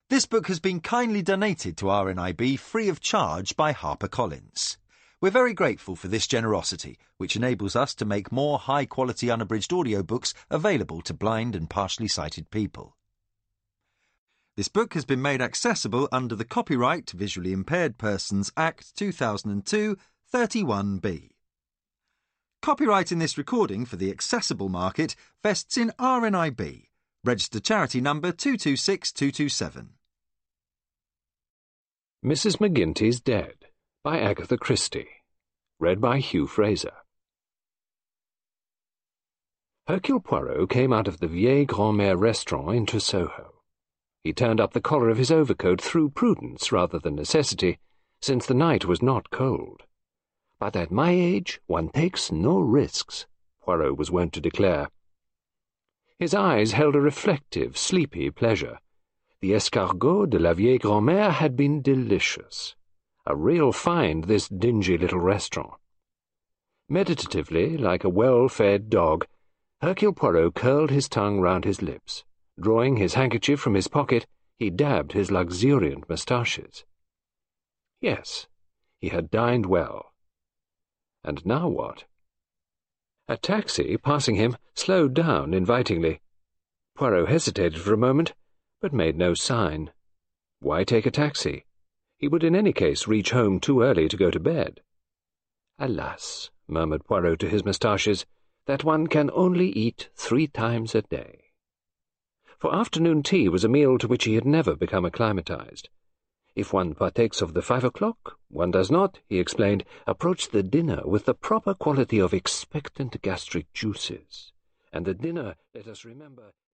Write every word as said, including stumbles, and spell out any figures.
This book has been kindly donated to R N I B free of charge by HarperCollins. We're very grateful for this generosity, which enables us to make more high-quality unabridged audiobooks available to blind and partially sighted people. This book has been made accessible under the Copyright Visually Impaired Persons Act two thousand two, thirty-one B. Copyright in this recording for the accessible market vests in R N I B, registered charity number two two six two two seven. Missus McGinty's Dead by Agatha Christie. Read by Hugh Fraser. Hercule Poirot came out of the Vieille Grand-Mère restaurant into Soho. He turned up the collar of his overcoat through prudence rather than necessity, since the night was not cold. "But at my age one takes no risks," Poirot was wont to declare. His eyes held a reflective, sleepy pleasure. The escargot de la Vieille Grand-Mère had been delicious. A real find, this dingy little restaurant. Meditatively, like a well-fed dog, Hercule Poirot curled his tongue round his lips. Drawing his handkerchief from his pocket, he dabbed his luxuriant moustaches. Yes, he had dined well. And now what? A taxi, passing him, slowed down invitingly. Poirot hesitated for a moment, but made no sign. Why take a taxi? He would in any case reach home too early to go to bed. "Alas," murmured Poirot to his moustaches, "that one can only eat three times a day." For afternoon tea was a meal to which he had never become acclimatized. If one partakes of the five o'clock, one does not, he explained, approach the dinner with the proper quality of expectant gastric juices. And the dinner, let us remember,